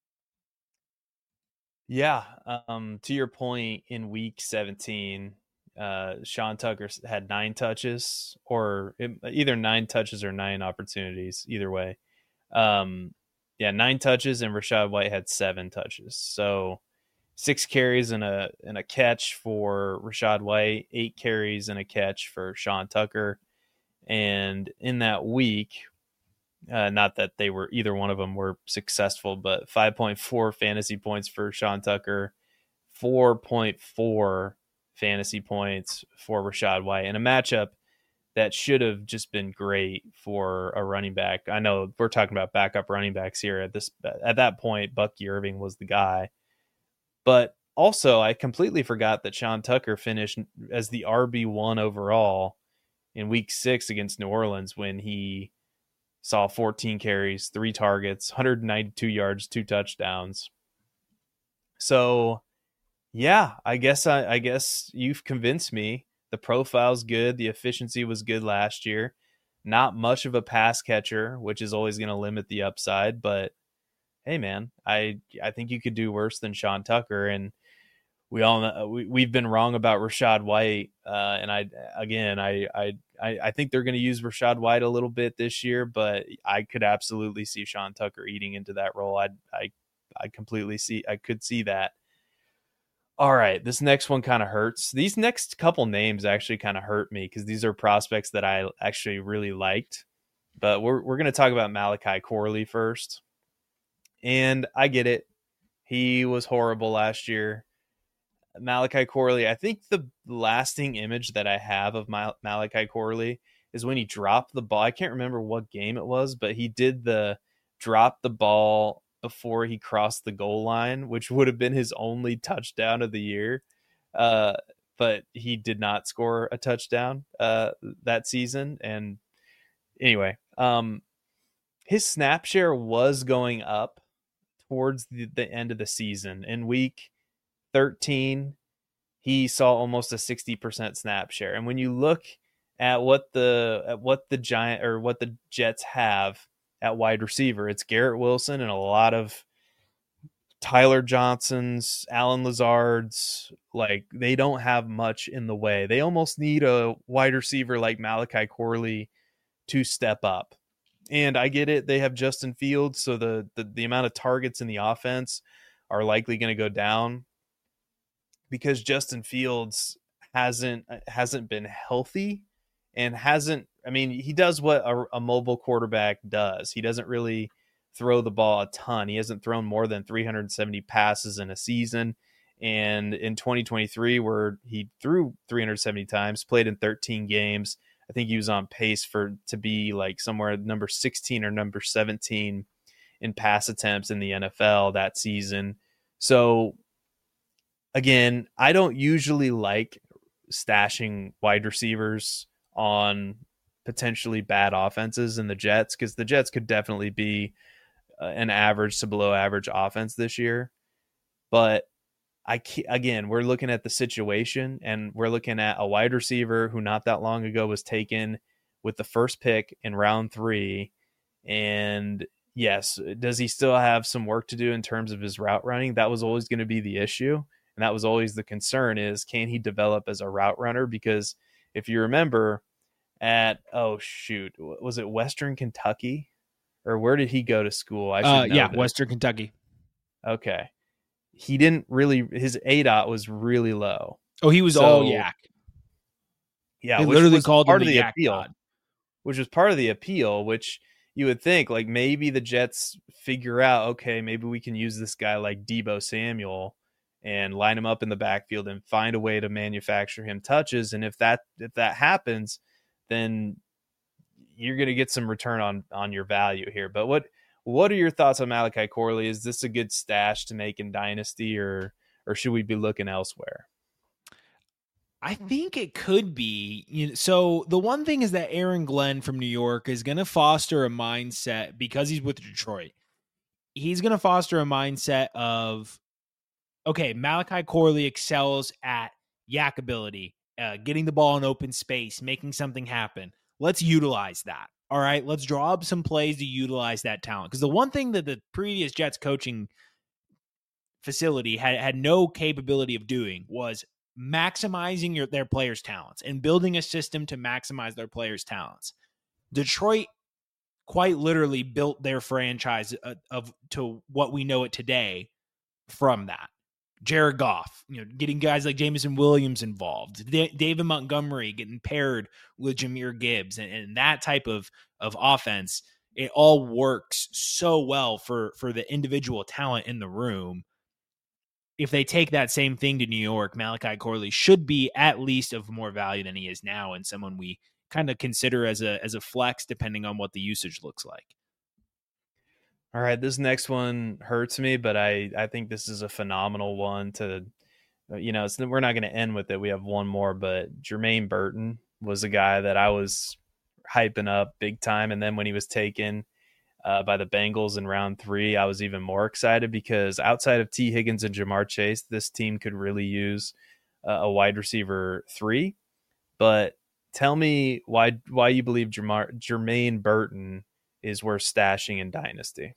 [SPEAKER 4] Yeah, um, to your point, in week seventeen, uh, Sean Tucker had nine touches, or it, either nine touches or nine opportunities, either way. Um, yeah, nine touches, and Rachaad White had seven touches. So six carries and a and a catch for Rachaad White, eight carries and a catch for Sean Tucker. And in that week, Uh, not that they were, either one of them were successful, but five point four fantasy points for Sean Tucker, four point four fantasy points for Rachaad White, in a matchup that should have just been great for a running back. I know we're talking about backup running backs here at this, at that point, Bucky Irving was the guy, but also I completely forgot that Sean Tucker finished as the R B one overall in week six against New Orleans, when he saw fourteen carries, three targets, one hundred ninety-two yards, two touchdowns. So, yeah, I guess I, I guess you've convinced me. The profile's good. The efficiency was good last year. Not much of a pass catcher, which is always going to limit the upside. But hey, man, I I think you could do worse than Sean Tucker. And we all know, we we've been wrong about Rachaad White. Uh, and I again, I I. I, I think they're going to use Rachaad White a little bit this year, but I could absolutely see Sean Tucker eating into that role. I I I completely see I could see that. All right, this next one kind of hurts. These next couple names actually kind of hurt me because these are prospects that I actually really liked. But we're we're going to talk about Malachi Corley first. And I get it. He was horrible last year. Malachi Corley, I think the lasting image that I have of Mal- Malachi Corley is when he dropped the ball. I can't remember what game it was, but he did the drop the ball before he crossed the goal line, which would have been his only touchdown of the year. Uh, but he did not score a touchdown uh, that season. And anyway, um, his snap share was going up towards the, the end of the season. In week thirteen, he saw almost a sixty percent snap share. And when you look at what the at what the Giant or what the Jets have at wide receiver, it's Garrett Wilson and a lot of Tyler Johnsons, Alan Lazards. Like, they don't have much in the way. They almost need a wide receiver like Malachi Corley to step up. And I get it, they have Justin Fields, so the the, the amount of targets in the offense are likely going to go down, because Justin Fields hasn't hasn't been healthy and hasn't, I mean, he does what a, a mobile quarterback does. He doesn't really throw the ball a ton. He hasn't thrown more than three hundred seventy passes in a season. And in twenty twenty-three, where he threw three hundred seventy times, played in thirteen games, I think he was on pace for to be like somewhere number sixteen or number seventeen in pass attempts in the N F L that season. So again, I don't usually like stashing wide receivers on potentially bad offenses in the Jets, because the Jets could definitely be uh, an average to below average offense this year. But I again, we're looking at the situation, and we're looking at a wide receiver who not that long ago was taken with the first pick in round three. And yes, does he still have some work to do in terms of his route running? That was always going to be the issue. And that was always the concern is, can he develop as a route runner? Because if you remember at, oh shoot, was it Western Kentucky? Or where did he go to school? I should
[SPEAKER 5] uh,
[SPEAKER 4] know
[SPEAKER 5] Yeah,
[SPEAKER 4] this.
[SPEAKER 5] Western Kentucky.
[SPEAKER 4] Okay. He didn't really, his A D O T was really low.
[SPEAKER 5] Oh, he was
[SPEAKER 4] so,
[SPEAKER 5] all yak.
[SPEAKER 4] Yeah,
[SPEAKER 5] they
[SPEAKER 4] which
[SPEAKER 5] literally
[SPEAKER 4] was
[SPEAKER 5] called
[SPEAKER 4] part
[SPEAKER 5] him
[SPEAKER 4] of
[SPEAKER 5] the
[SPEAKER 4] the
[SPEAKER 5] yak
[SPEAKER 4] appeal.
[SPEAKER 5] god.
[SPEAKER 4] Which was part of the appeal, which you would think like maybe the Jets figure out, okay, maybe we can use this guy like Deebo Samuel and line him up in the backfield and find a way to manufacture him touches. And if that if that happens, then you're going to get some return on on your value here. But what what are your thoughts on Malachi Corley? Is this a good stash to make in Dynasty, or or should we be looking elsewhere?
[SPEAKER 5] I think it could be. You know, so the one thing is that Aaron Glenn from New York is going to foster a mindset, because he's with Detroit. He's going to foster a mindset of, okay, Malachi Corley excels at yak ability, uh, getting the ball in open space, making something happen. Let's utilize that. All right, let's draw up some plays to utilize that talent. Because the one thing that the previous Jets coaching facility had, had no capability of doing was maximizing your, their players' talents and building a system to maximize their players' talents. Detroit quite literally built their franchise of, of to what we know it today from that. Jared Goff, you know, getting guys like Jameson Williams involved, D- David Montgomery getting paired with Jahmyr Gibbs, and, and that type of of offense. It all works so well for for the individual talent in the room. If they take that same thing to New York, Malachi Corley should be at least of more value than he is now, and someone we kind of consider as a as a flex, depending on what the usage looks like.
[SPEAKER 4] All right, this next one hurts me, but I, I think this is a phenomenal one to, you know, it's, we're not going to end with it. We have one more, but Jermaine Burton was a guy that I was hyping up big time. And then when he was taken uh, by the Bengals in round three, I was even more excited because outside of T. Higgins and Jamar Chase, this team could really use uh, a wide receiver three. But tell me why why you believe Jamar, Jermaine Burton is worth stashing in Dynasty.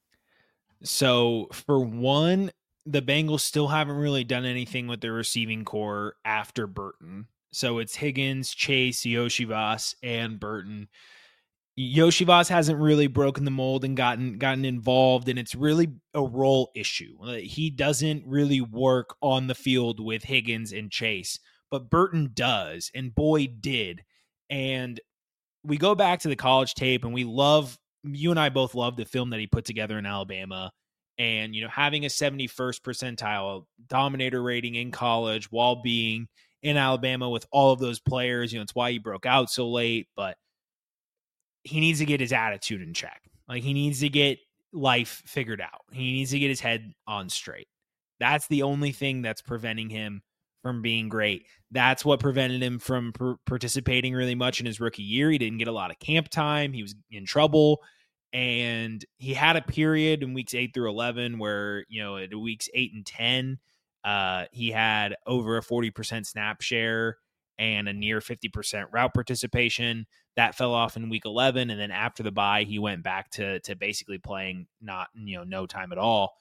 [SPEAKER 5] So for one, the Bengals still haven't really done anything with their receiving core after Burton. So it's Higgins, Chase, Yoshivas, and Burton. Yoshivas hasn't really broken the mold and gotten gotten involved, and it's really a role issue. He doesn't really work on the field with Higgins and Chase, but Burton does, and Boyd did. And we go back to the college tape, and we love, you and I both love the film that he put together in Alabama. And, you know, having a seventy-first percentile dominator rating in college while being in Alabama with all of those players, you know, it's why he broke out so late, but he needs to get his attitude in check. Like, he needs to get life figured out. He needs to get his head on straight. That's the only thing that's preventing him from being great. That's what prevented him from per- participating really much in his rookie year. He didn't get a lot of camp time. He was in trouble. And he had a period in weeks eight through eleven where, you know, at weeks eight and ten, uh, he had over a forty percent snap share and a near fifty percent route participation. That fell off in week eleven. And then after the bye, he went back to, to basically playing not, you know, no time at all.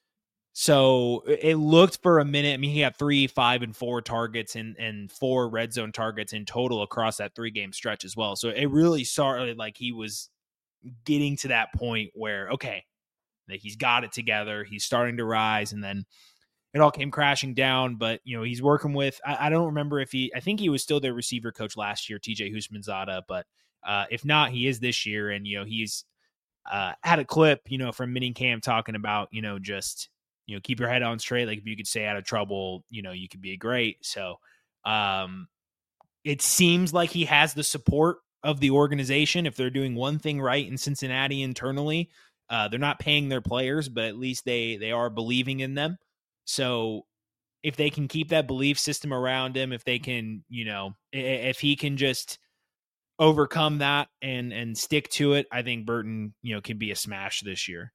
[SPEAKER 5] So it looked for a minute. I mean, he had three, five, and four targets and, and four red zone targets in total across that three game stretch as well. So it really started like he was getting to that point where, okay, that he's got it together. He's starting to rise, and then it all came crashing down. But, you know, he's working with, I, I don't remember if he, I think he was still their receiver coach last year, T J Houshmandzadeh, but uh, if not, he is this year. And, you know, he's uh, had a clip, you know, from minicamp talking about, you know, just, you know, keep your head on straight. Like, if you could stay out of trouble, you know, you could be great. So um, it seems like he has the support of the organization. If they're doing one thing right in Cincinnati internally, uh, they're not paying their players, but at least they they are believing in them. So if they can keep that belief system around him, if they can, you know, if he can just overcome that and and stick to it, I think Burton, you know, can be a smash this year.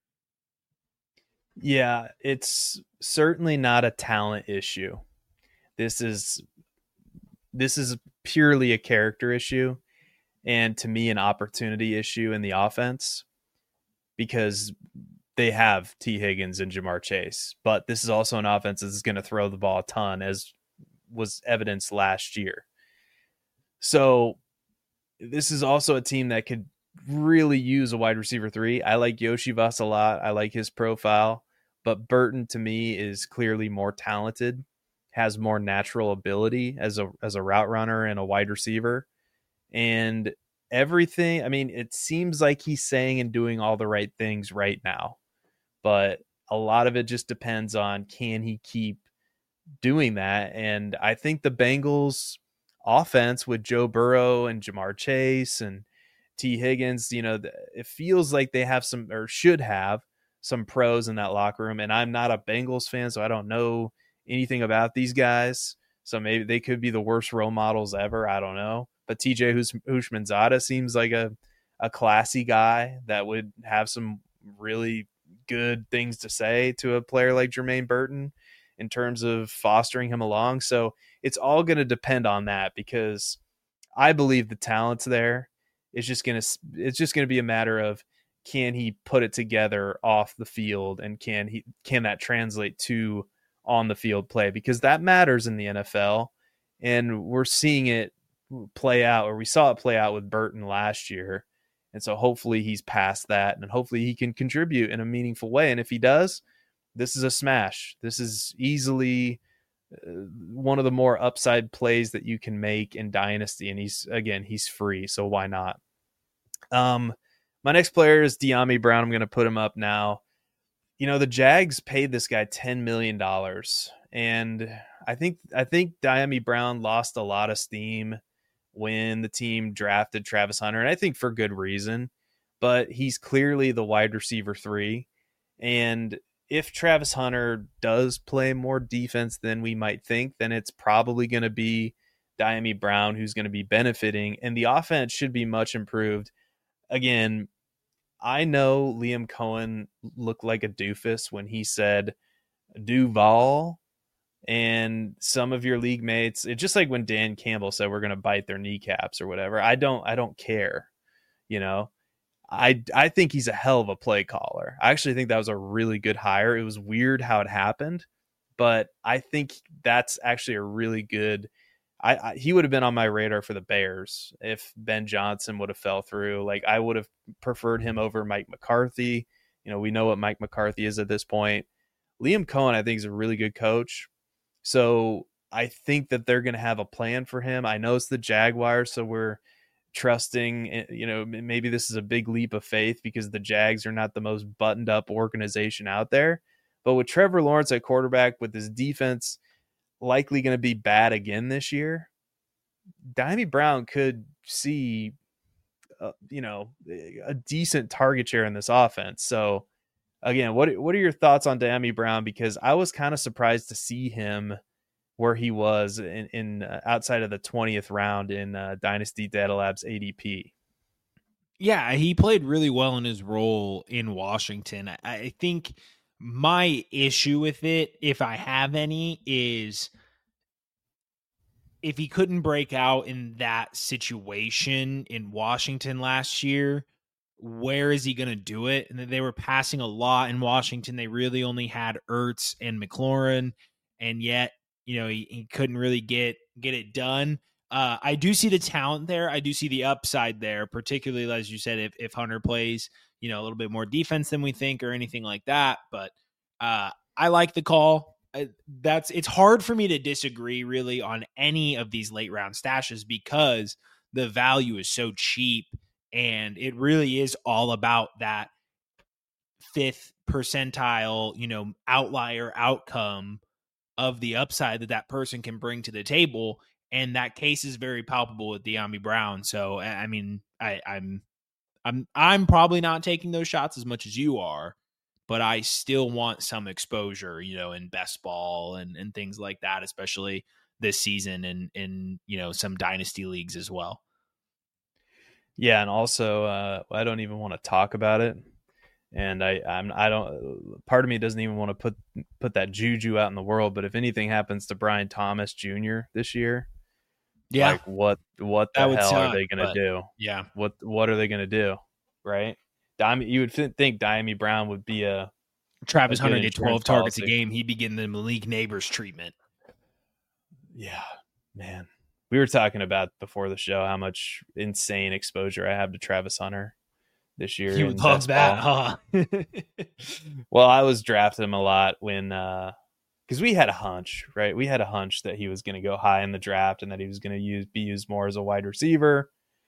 [SPEAKER 4] Yeah, it's certainly not a talent issue. This is this is purely a character issue, and to me, an opportunity issue in the offense. because they have T. Higgins and Jamar Chase. But this is also an offense that's going to throw the ball a ton, as was evidenced last year. So this is also a team that could really use a wide receiver three. I like Yoshi Voss a lot. I like his profile, but Burton to me is clearly more talented, has more natural ability as a as a route runner and a wide receiver. And everything, I mean, it seems like he's saying and doing all the right things right now, but a lot of it just depends on, can he keep doing that? And I think the Bengals offense with Joe Burrow and Jamar Chase and T. Higgins, you know, it feels like they have some, or should have some pros in that locker room. And I'm not a Bengals fan, so I don't know anything about these guys. So maybe they could be the worst role models ever. I don't know. But T J Houshmandzadeh seems like a, a classy guy that would have some really good things to say to a player like Jermaine Burton in terms of fostering him along. So it's all going to depend on that, because I believe the talent's there. It's just going to, it's just going to be a matter of, can he put it together off the field, and can he, can that translate to on the field play, because that matters in the N F L. And we're seeing it play out, or we saw it play out with Burton last year. And so hopefully he's past that, and hopefully he can contribute in a meaningful way. And if he does, this is a smash. This is easily uh, one of the more upside plays that you can make in Dynasty. And he's, again, he's free, so why not? Um, my next player is Dyami Brown. I'm going to put him up now. You know, the Jags paid this guy ten million dollars, and I think I think Dyami Brown lost a lot of steam when the team drafted Travis Hunter, and I think for good reason. But he's clearly the wide receiver three, and if Travis Hunter does play more defense than we might think, then it's probably going to be Dyami Brown who's going to be benefiting, and the offense should be much improved. Again, I know Liam Cohen looked like a doofus when he said Duval, and some of your league mates, it's just like when Dan Campbell said we're going to bite their kneecaps or whatever. I don't, I don't care. You know, I, I think he's a hell of a play caller. I actually think that was a really good hire. It was weird how it happened, but I think that's actually a really good, I, I he would have been on my radar for the Bears if Ben Johnson would have fell through. Like, I would have preferred him over Mike McCarthy. You know, we know what Mike McCarthy is at this point. Liam Cohen, I think, is a really good coach. So I think that they're going to have a plan for him. I know it's the Jaguars, so we're trusting, you know, maybe this is a big leap of faith because the Jags are not the most buttoned up organization out there. But with Trevor Lawrence at quarterback, with his defense likely going to be bad again this year, Dyami Brown could see, uh, you know, a decent target share in this offense. So again, what what are your thoughts on Dyami Brown? Because I was kind of surprised to see him where he was in, in uh, outside of the twentieth round in uh, Dynasty Data Labs A D P.
[SPEAKER 5] Yeah, he played really well in his role in Washington. I, I think my issue with it, if I have any, is if he couldn't break out in that situation in Washington last year, where is he going to do it? And they were passing a lot in Washington. They really only had Ertz and McLaurin, and yet, you know, he, he couldn't really get get it done. Uh, I do see the talent there. I do see the upside there, particularly, as you said, if, if Hunter plays, you know, a little bit more defense than we think or anything like that. But uh, I like the call. Uh, that's it's hard for me to disagree really on any of these late round stashes because the value is so cheap, and it really is all about that fifth percentile, you know, outlier outcome of the upside that that person can bring to the table. And that case is very palpable with Dyami Brown. So, I mean, I, I'm, I'm, I'm probably not taking those shots as much as you are, but I still want some exposure, you know, in best ball and, and things like that, especially this season and in, you know, some dynasty leagues as well.
[SPEAKER 4] Yeah. And also, uh, I don't even want to talk about it. And I, I'm, I don't, part of me doesn't even want to put, put that juju out in the world, but if anything happens to Brian Thomas Junior this year,
[SPEAKER 5] yeah,
[SPEAKER 4] like what, what the hell suck, are they going to do?
[SPEAKER 5] Yeah.
[SPEAKER 4] What, what are they going to do? Right. Dyami, you would think Dyami Brown would be a
[SPEAKER 5] Travis
[SPEAKER 4] a
[SPEAKER 5] Hunter get twelve targets
[SPEAKER 4] policy.
[SPEAKER 5] a game. He'd be getting the Malik Neighbors treatment.
[SPEAKER 4] Yeah, man. We were talking about before the show how much insane exposure I have to Travis Hunter this year.
[SPEAKER 5] You love that, huh?
[SPEAKER 4] Well, I was drafting him a lot when, uh, because we had a hunch, right? We had a hunch that he was going to go high in the draft and that he was going to use be used more as a wide receiver.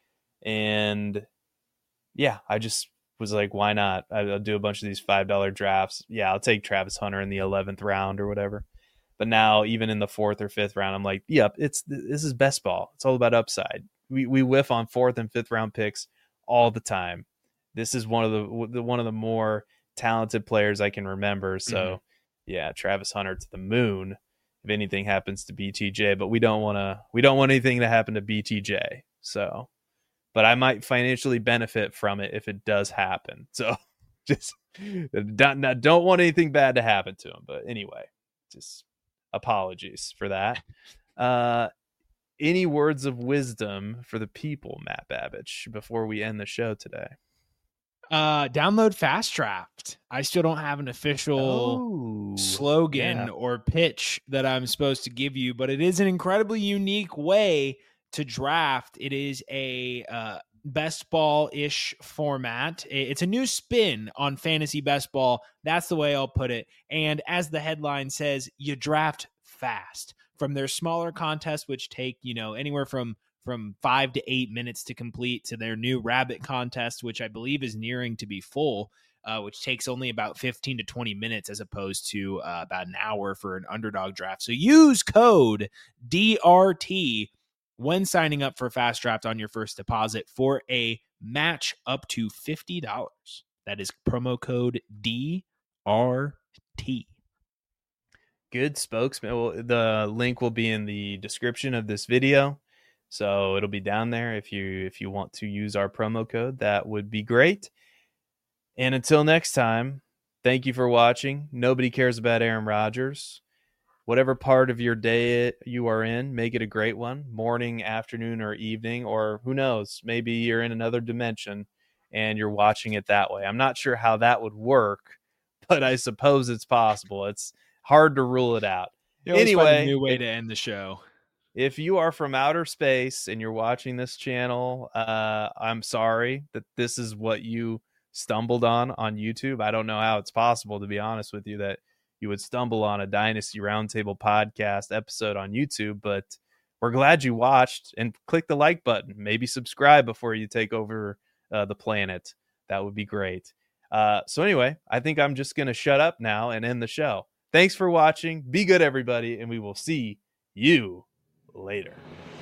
[SPEAKER 4] And yeah, I just was like, why not? I'll do a bunch of these five dollar drafts. Yeah, I'll take Travis Hunter in the eleventh round or whatever. But now, even in the fourth or fifth round, I'm like, yep, it's this is best ball. It's all about upside. We we whiff on fourth and fifth round picks all the time. This is one of the, the one of the more talented players I can remember. So, mm-hmm. yeah, Travis Hunter to the moon. If anything happens to B T J, but we don't want to. We don't want anything to happen to B T J. So, but I might financially benefit from it if it does happen. So, just don't don't want anything bad to happen to him. But anyway, just. Apologies for that. Uh, any words of wisdom for the people, Matt Babbage, before we end the show today?
[SPEAKER 5] Uh, download Fast Draft. I still don't have an official
[SPEAKER 4] oh,
[SPEAKER 5] slogan
[SPEAKER 4] yeah.
[SPEAKER 5] or pitch that I'm supposed to give you, but it is an incredibly unique way to draft. It is a uh, best ball-ish format. It's a new spin on fantasy best ball. That's the way I'll put it. And as the headline says, you draft fast. From their smaller contests, which take, you know, anywhere from from five to eight minutes to complete, to their new rabbit contest, which I believe is nearing to be full, uh, which takes only about fifteen to twenty minutes as opposed to uh, about an hour for an underdog draft. So use code D R T when signing up for Fast Draft on your first deposit for a match up to fifty dollars. That is promo code D R T.
[SPEAKER 4] Good spokesman. Well, the link will be in the description of this video, so it'll be down there if you if you want to use our promo code. That would be great. And until next time, thank you for watching. Nobody cares about Aaron Rodgers. Whatever part of your day you are in, make it a great one. Morning, afternoon, or evening, or who knows, maybe you're in another dimension and you're watching it that way. I'm not sure how that would work, but I suppose it's possible. It's hard to rule it out.
[SPEAKER 5] Anyway, a new way to end the show.
[SPEAKER 4] If you are from outer space and you're watching this channel, uh, I'm sorry that this is what you stumbled on on YouTube. I don't know how it's possible, to be honest with you, that you would stumble on a Dynasty Roundtable podcast episode on YouTube, but we're glad you watched, and click the like button. Maybe subscribe before you take over uh, the planet. That would be great. Uh, so anyway, I think I'm just going to shut up now and end the show. Thanks for watching. Be good, everybody, and we will see you later.